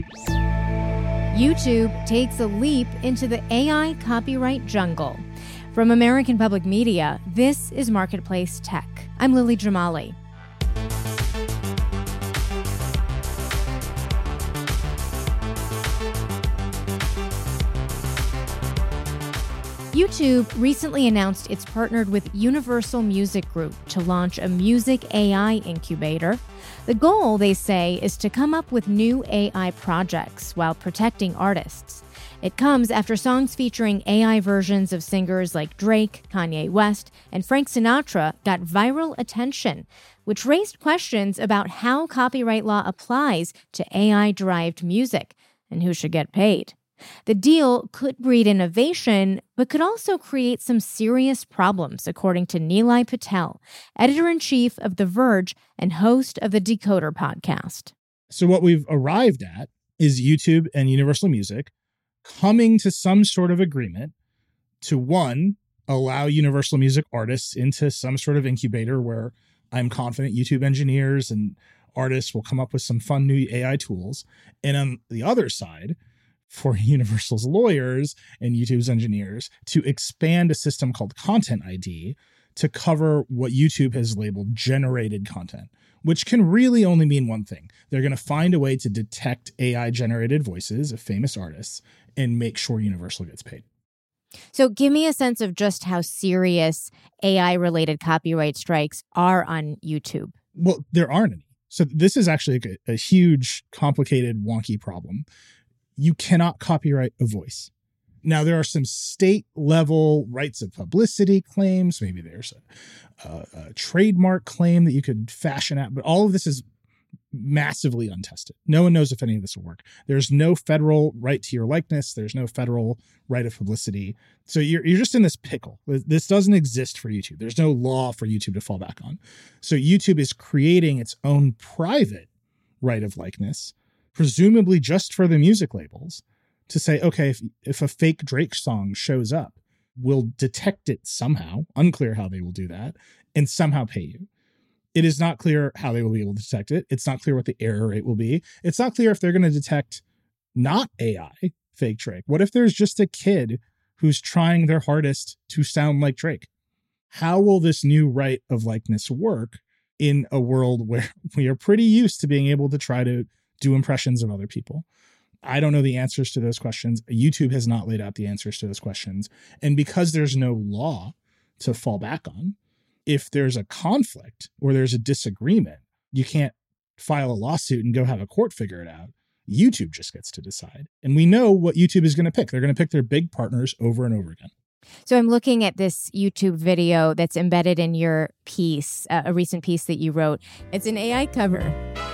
YouTube takes a leap into the AI copyright jungle. From American Public Media, this is Marketplace Tech. I'm Lily Jamali. YouTube recently announced it's partnered with Universal Music Group to launch a music AI incubator. The goal, they say, is to come up with new AI projects while protecting artists. It comes after songs featuring AI versions of singers like Drake, Kanye West, and Frank Sinatra got viral attention, which raised questions about how copyright law applies to AI-derived music and who should get paid. The deal could breed innovation, but could also create some serious problems, according to Nilay Patel, editor-in-chief of The Verge and host of the Decoder podcast. So what we've arrived at is YouTube and Universal Music coming to some sort of agreement to, one, allow Universal Music artists into some sort of incubator where I'm confident YouTube engineers and artists will come up with some fun new AI tools. And on the other side, for Universal's lawyers and YouTube's engineers to expand a system called Content ID to cover what YouTube has labeled generated content, which can really only mean one thing. They're going to find a way to detect AI-generated voices of famous artists and make sure Universal gets paid. So give me a sense of just how serious AI-related copyright strikes are on YouTube. Well, there aren't any. So this is actually a huge, complicated, wonky problem. You cannot copyright a voice. Now, there are some state-level rights of publicity claims. Maybe there's a trademark claim that you could fashion out, but all of this is massively untested. No one knows if any of this will work. There's no federal right to your likeness. There's no federal right of publicity. So you're just in this pickle. This doesn't exist for YouTube. There's no law for YouTube to fall back on. So YouTube is creating its own private right of likeness, presumably just for the music labels, to say, okay, if a fake Drake song shows up, we'll detect it somehow, unclear how they will do that, and somehow pay you. It is not clear how they will be able to detect it. It's not clear what the error rate will be. It's not clear if they're going to detect not AI fake Drake. What if there's just a kid who's trying their hardest to sound like Drake? How will this new right of likeness work in a world where we are pretty used to being able to try to do impressions of other people? I don't know the answers to those questions. YouTube has not laid out the answers to those questions. And because there's no law to fall back on, if there's a conflict or there's a disagreement, you can't file a lawsuit and go have a court figure it out. YouTube just gets to decide. And we know what YouTube is going to pick. They're going to pick their big partners over and over again. So I'm looking at this YouTube video that's embedded in your piece, a recent piece that you wrote. It's an AI cover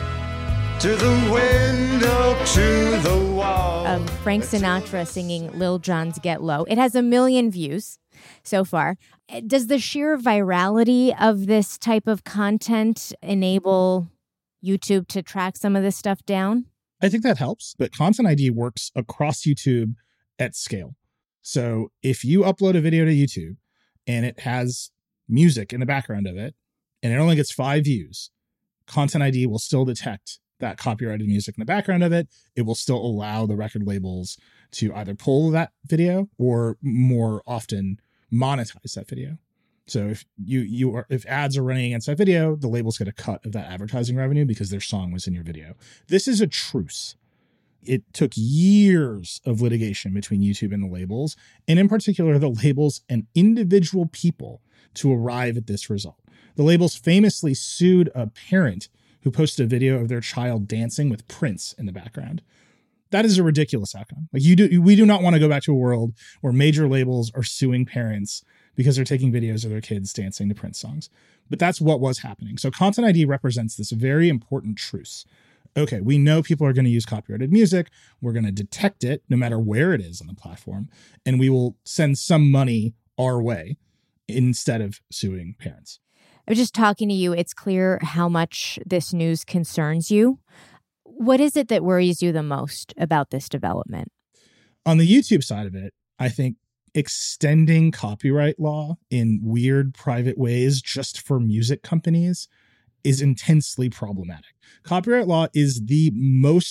to the window, to the wall, of Frank Sinatra singing Lil Jon's Get Low. It has 1 million views so far. Does the sheer virality of this type of content enable YouTube to track some of this stuff down? I think that helps, but Content ID works across YouTube at scale. So if you upload a video to YouTube and it has music in the background of it, and it only gets 5 views, Content ID will still detect that copyrighted music in the background of it. It will still allow the record labels to either pull that video or more often monetize that video. So if ads are running against that video, the labels get a cut of that advertising revenue because their song was in your video. This is a truce. It took years of litigation between YouTube and the labels, and in particular, the labels and individual people to arrive at this result. The labels famously sued a parent who posted a video of their child dancing with Prince in the background. That is a ridiculous outcome. We do not want to go back to a world where major labels are suing parents because they're taking videos of their kids dancing to Prince songs. But that's what was happening. So Content ID represents this very important truce. Okay, we know people are going to use copyrighted music. We're going to detect it no matter where it is on the platform, and we will send some money our way instead of suing parents. I was just talking to you. It's clear how much this news concerns you. What is it that worries you the most about this development? On the YouTube side of it, I think extending copyright law in weird private ways just for music companies is intensely problematic. Copyright law is the most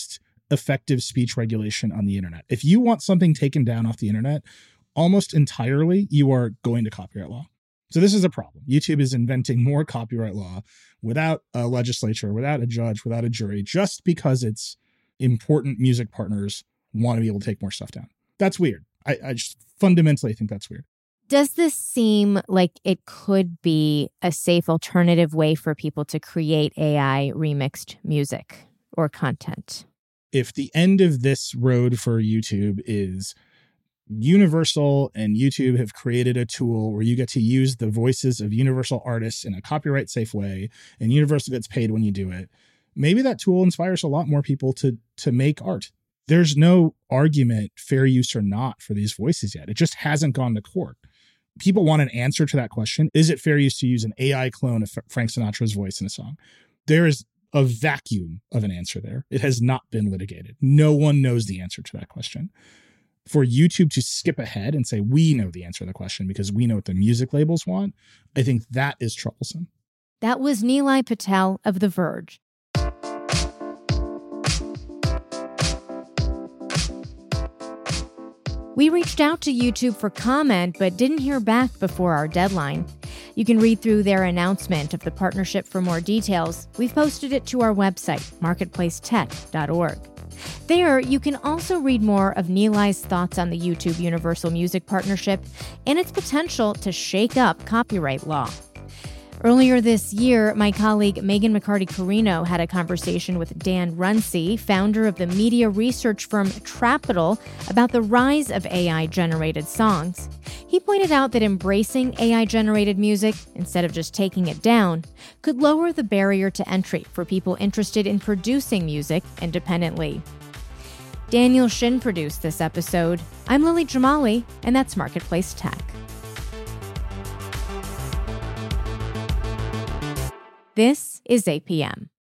effective speech regulation on the internet. If you want something taken down off the internet, almost entirely, you are going to copyright law. So this is a problem. YouTube is inventing more copyright law without a legislature, without a judge, without a jury, just because its important music partners want to be able to take more stuff down. That's weird. I just fundamentally think that's weird. Does this seem like it could be a safe alternative way for people to create AI remixed music or content? If the end of this road for YouTube is Universal and YouTube have created a tool where you get to use the voices of Universal artists in a copyright safe way, and Universal gets paid when you do it, maybe that tool inspires a lot more people to make art. There's no argument, fair use or not, for these voices yet. It just hasn't gone to court. People want an answer to that question. Is it fair use to use an AI clone of Frank Sinatra's voice in a song? There is a vacuum of an answer there. It has not been litigated. No one knows the answer to that question. For YouTube to skip ahead and say, we know the answer to the question because we know what the music labels want, I think that is troublesome. That was Nilay Patel of The Verge. We reached out to YouTube for comment, but didn't hear back before our deadline. You can read through their announcement of the partnership for more details. We've posted it to our website, marketplacetech.org. There, you can also read more of Nilay's thoughts on the YouTube Universal Music partnership and its potential to shake up copyright law. Earlier this year, my colleague Megan McCarty-Carino had a conversation with Dan Runcie, founder of the media research firm Trapital, about the rise of AI-generated songs. He pointed out that embracing AI-generated music, instead of just taking it down, could lower the barrier to entry for people interested in producing music independently. Daniel Shin produced this episode. I'm Lily Jamali, and that's Marketplace Tech. This is APM.